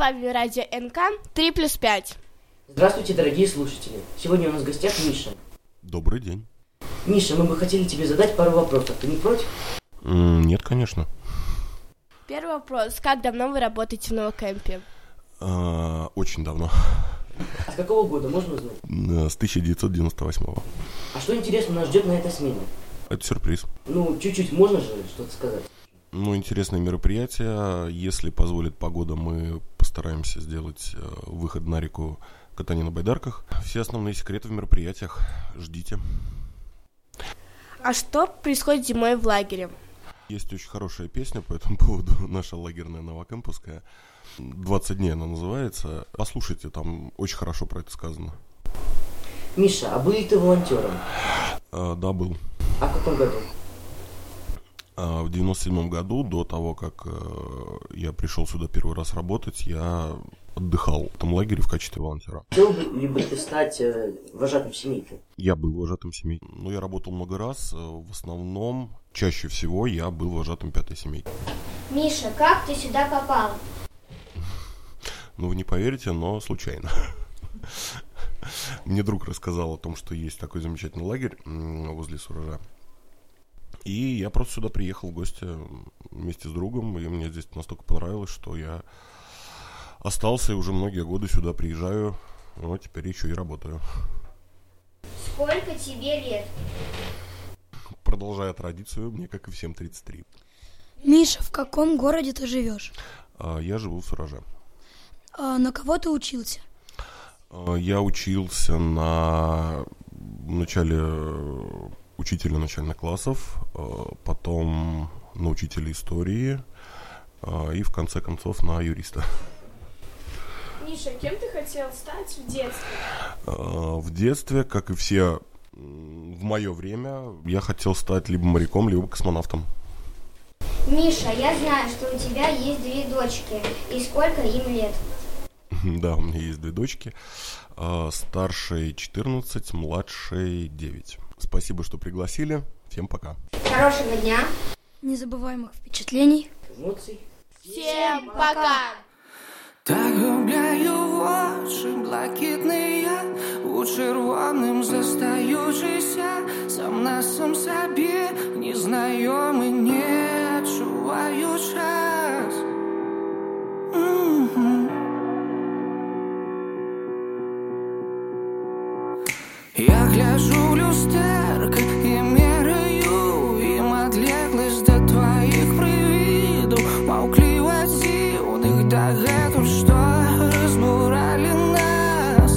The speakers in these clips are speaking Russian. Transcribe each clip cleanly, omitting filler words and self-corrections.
вами радио НК 3+5. Здравствуйте, дорогие слушатели. Сегодня у нас в гостях Миша. Добрый день. Миша, мы бы хотели тебе задать пару вопросов. Ты не против? Нет, конечно. Первый вопрос. Как давно вы работаете в Новокемпе? Очень давно. А с какого года, можно узнать? С 1998-го. А что интересно нас ждет на этой смене? Это сюрприз. Чуть-чуть можно же что-то сказать? Интересное мероприятие. Если позволит погода, мы постараемся сделать выход на реку, катание на байдарках. Все основные секреты в мероприятиях. Ждите. А что происходит зимой в лагере? Есть очень хорошая песня по этому поводу, наша лагерная новокемповская. 20 дней она называется. Послушайте, там очень хорошо про это сказано. Миша, а был ли ты волонтером? Да, был. А в каком году? В 97 году, до того, как я пришел сюда первый раз работать, я отдыхал в этом лагере в качестве волонтера. Хотел ли бы ты стать вожатым семейки? Я был вожатым семейки. Я работал много раз. В основном, чаще всего, я был вожатым пятой семейки. Миша, как ты сюда попал? Вы не поверите, но случайно. Мне друг рассказал о том, что есть такой замечательный лагерь возле Суража. И я просто сюда приехал в гости вместе с другом, и мне здесь настолько понравилось, что я остался и уже многие годы сюда приезжаю, теперь еще и работаю. Сколько тебе лет? Продолжая традицию, мне, как и всем, 33. Миша, в каком городе ты живешь? Я живу в Сураже. На кого ты учился? Я учился на учителя начальных классов, потом на учителя истории и, в конце концов, на юриста. Миша, кем ты хотел стать в детстве? В детстве, как и все в мое время, я хотел стать либо моряком, либо космонавтом. Миша, я знаю, что у тебя есть 2 дочки. И сколько им лет? Да, у меня есть 2 дочки. Старшей 14, младшей 9. Спасибо, что пригласили. Всем пока. Хорошего дня. Незабываемых впечатлений. Эмоций. Всем пока! Так губляю очі блакитные, у червоним застаючися, сам на сам собі, незнайомий, не чуваю час. Я гляжу в люстерко і меряю їм одлеглость до твоїх привидів, мовкливо дивних догадок, що розбурали нас.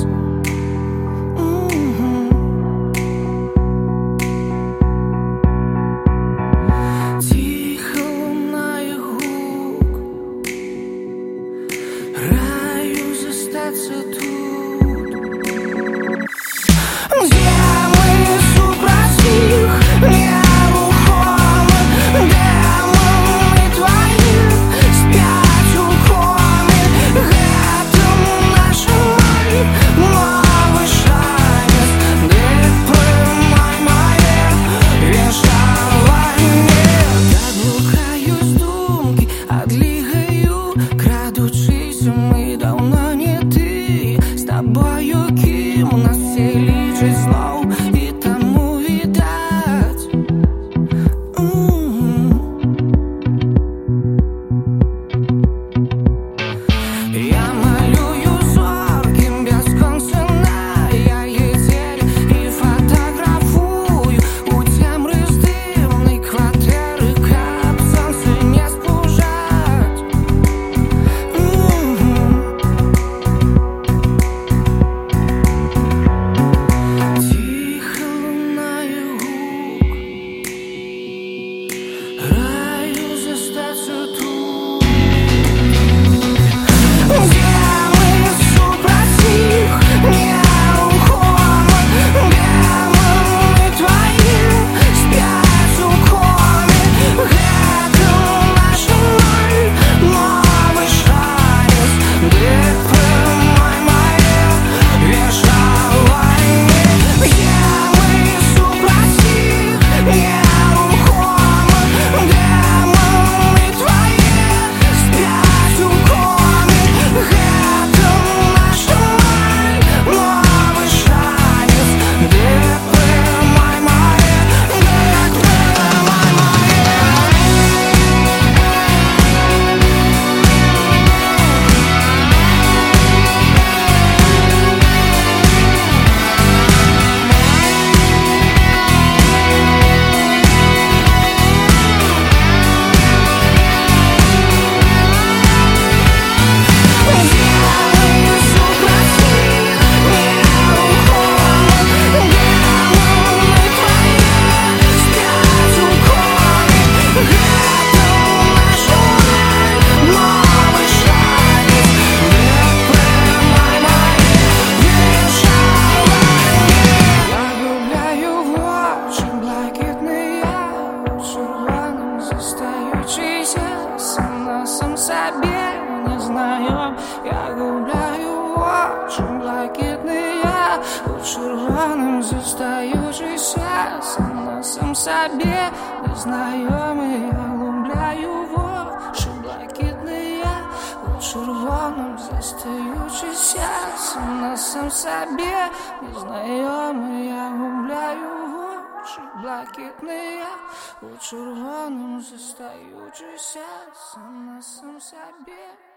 Тихо лунає гук, раю зостаться тут. Где мы червоним застаючися сам на сам собі, незнайомий, я глубляю в очі блакитний я, у червоним застаючися сам на сам собі, незнайомий, я глубляю в очі блакитний я, у червоним застаючися сам на сам собі.